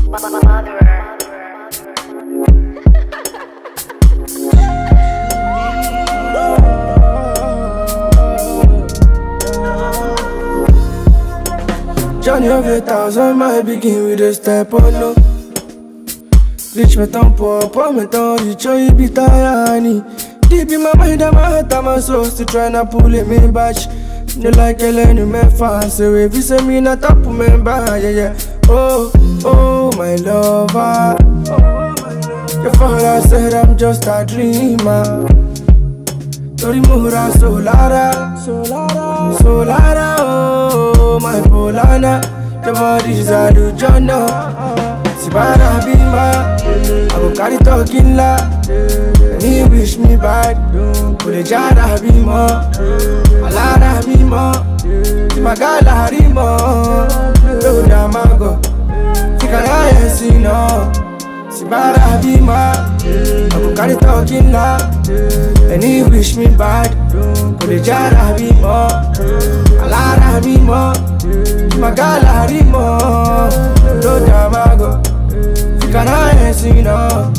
Journey of 1,000 might begin with a step or no. Reach me ton pop, me ton reach you be tiny. Deep in my mind and my heart and my soul still tryna pull it me back. No like Ellen, me fancy. If you say me not up, me back, yeah, yeah. Oh, oh, my lover. Your father said I'm just a dreamer. Torimura Solara, Solara, Solara, oh, my Polana. Your body's a Lujana. Sibara Bima, I go carry talking la. And he wish me bad. Pulejara Bima, Alara Bima, Timagala Rima, Lodamago, Tikana Sino. Sibara Bima, I go carry talking la. And he wish me bad. Pulejara Bima, Alara Bima, Timagala Rima, Lodamago, Tikana Sino.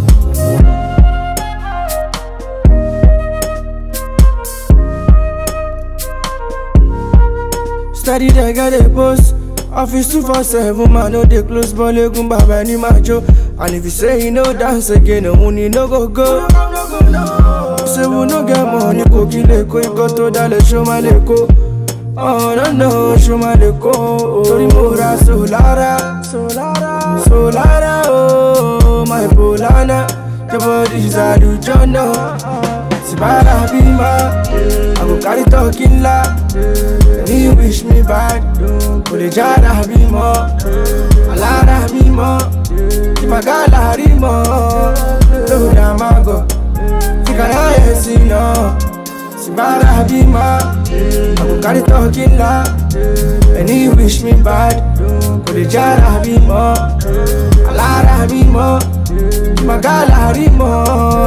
Study they get a post. Office 247, man, no they close, but they go baba ni macho. And if you say you no dance again, no money no go. Say we no get money, go kill a go to the show my leko. Oh no no, show my leko. Torimura Solara, Solara, Solara, oh my Polana. Your body's a Lujana. Sibara Bima, I go carry talking la. And he wish me bad. Pulejara Bima, Alara Bima, Timagala Rima, Lodamago, Tikana Sino. Sibara Bima, I go carry talking la. And he wish me bad. Pulejara Bima, Alara Bima, Timagala Rima.